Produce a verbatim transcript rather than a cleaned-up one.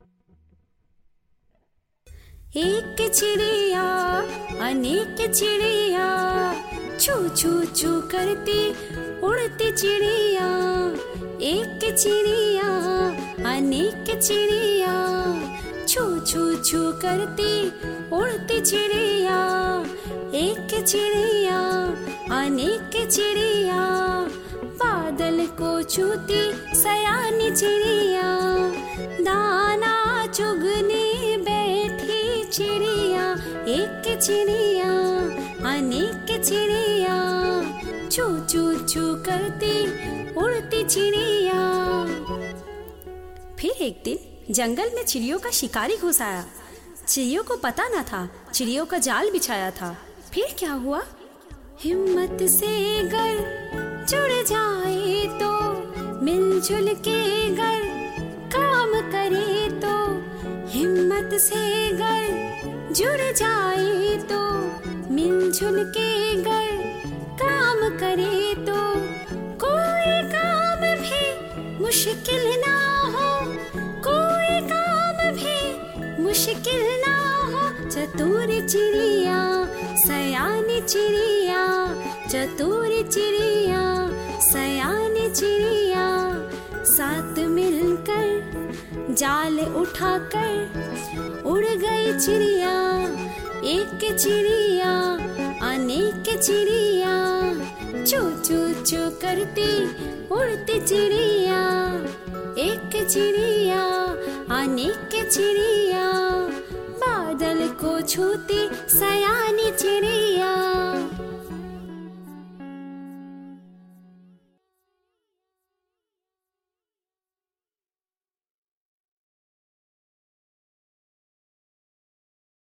एक चिड़िया अनेक चिड़िया, छू छू छू करती उड़ती चिड़िया। एक चिड़िया अनेक चिड़िया, छू छू छू करती उड़ती चिड़िया। एक चिड़िया अनेक चिड़िया, बादल को छूती सयानी चिड़िया। दाना चुगने बैठी चिड़िया, एक चिड़िया अनेक चिड़िया, छू छू छू करती उड़ती चिड़िया। फिर एक दिन जंगल में चिड़ियों का शिकारी घुस आया। चिड़ियों को पता न था, चिड़ियों का जाल बिछाया था। फिर क्या हुआ? हिम्मत से गर जुड़ जाए तो, मिलजुल के गर काम करे तो। हिम्मत से गर जुड़ जाए तो, मिलजुल के गर काम करे तो। कोई काम भी मुश्किल ना हो, कोई काम भी मुश्किल ना हो। चतुर चिड़िया सयानी चिड़िया, चतुर चिड़िया सयानी चिड़िया। साथ मिलकर जाल उठाकर उड़ गई चिड़िया। एक चिड़िया अनेक चिड़िया, चू चू चू करती उड़ती चिड़िया। एक चिड़िया अनेक चिड़िया, बादल को छूती सयानी चिड़िया।